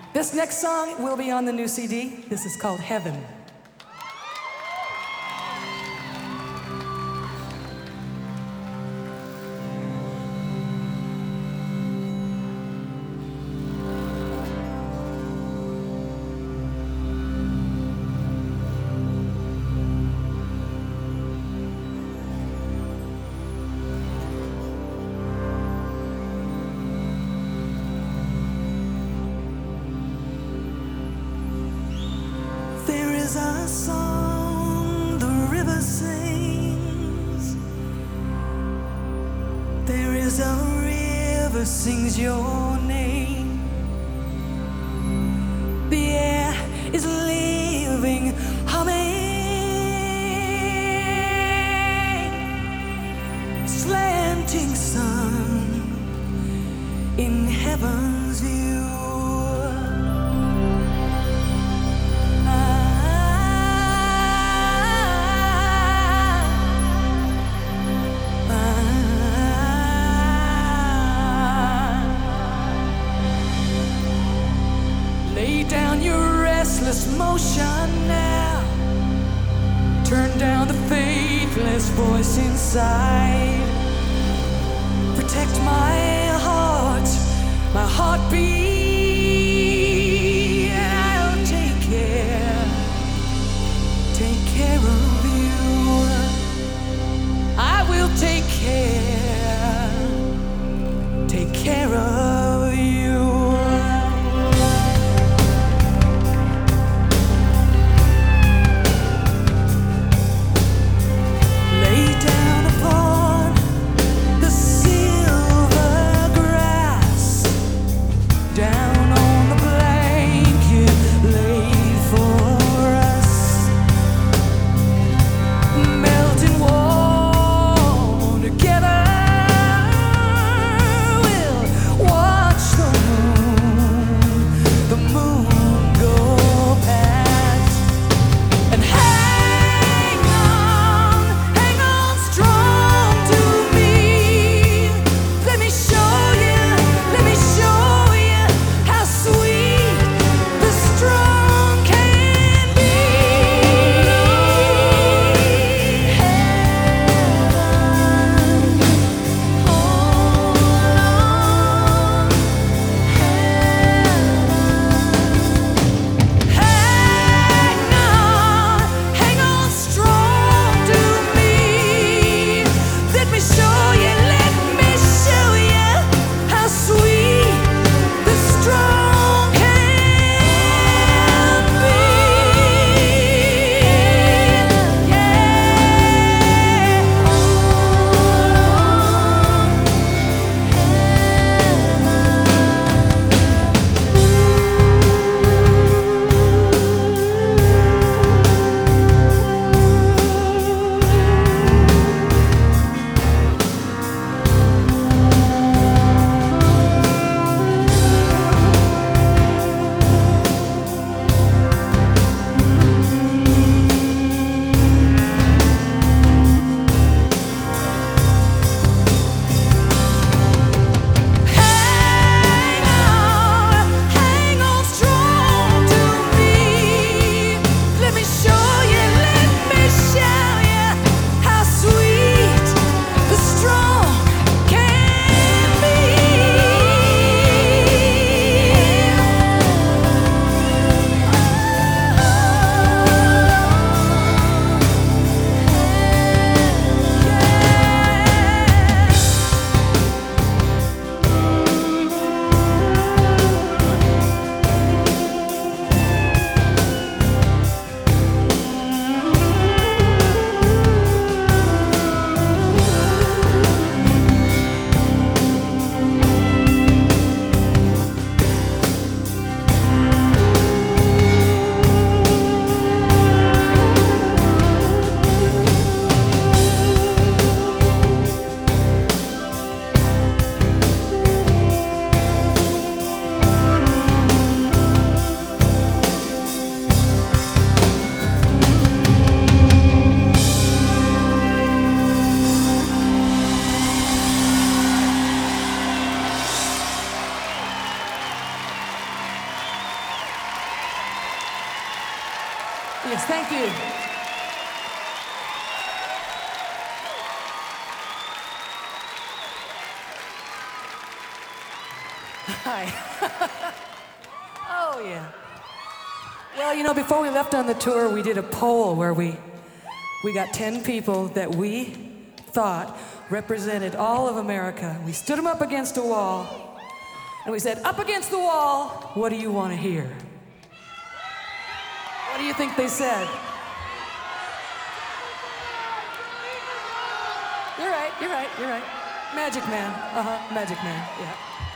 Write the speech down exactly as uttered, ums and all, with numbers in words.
This next song will be on the new C D. This is called Heaven. There's a song the river sings. There is a river sings your name. The air is living, humming. Slanting sun in heaven's view. Lay down your restless motion now. Turn down the faithless voice inside. Protect my heart, my heartbeat. I'll take care, take care of you. I will take care, take care of you. nice. Thank you. Hi. Oh, yeah. Well, you know, before we left on the tour, we did a poll where we, we got ten people that we thought represented all of America. We stood them up against a wall, and we said, up against the wall, what do you want to hear? What do you think they said? You're right, you're right, you're right. Magic Man, uh-huh, Magic Man, yeah.